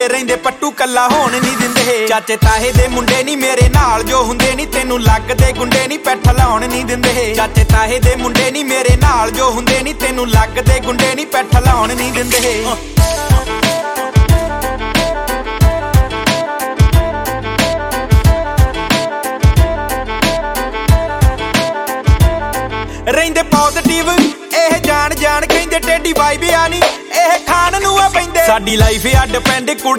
ਰਹਿੰਦੇ ਪੱਟੂ ਕੱਲਾ ਹੋਣ ਨਹੀਂ ਦਿੰਦੇ। ਚਾਚੇ ਤਾਹੇ ਦੇ ਮੁੰਡੇ ਨਹੀਂ ਮੇਰੇ ਨਾਲ ਜੋ ਹੁੰਦੇ ਨਹੀਂ, ਤੈਨੂੰ ਲੱਗਦੇ ਗੁੰਡੇ ਨਹੀਂ ਪੈਠ ਲਾਉਣ ਨਹੀਂ ਦਿੰਦੇ। ਚਾਚੇ ਤਾਹੇ ਦੇ ਮੁੰਡੇ ਨਹੀਂ ਮੇਰੇ ਨਾਲ ਜੋ ਹੁੰਦੇ ਨਹੀਂ, ਤੈਨੂੰ ਲੱਗਦੇ ਗੁੰਡੇ ਨਹੀਂ ਪੈਠ ਲਾਉਣ ਨਹੀਂ ਦਿੰਦੇ। ਰਹਿੰਦੇ ਪੋਜ਼ਿਟਿਵ ਇਹ ਜਾਣ ਜਾਣ ਕਹਿੰਦੇ ਟੇਡੀ ਵਾਈਬ ਆ ਨੀ ਇਹ ਖਾਣ ਨੂੰ ਆ ਪੈਂਦੇ। ਸਾਡੀ ਲਾਈਫ ਆ ਡਿਪੈਂਡ ਕੁੜੇ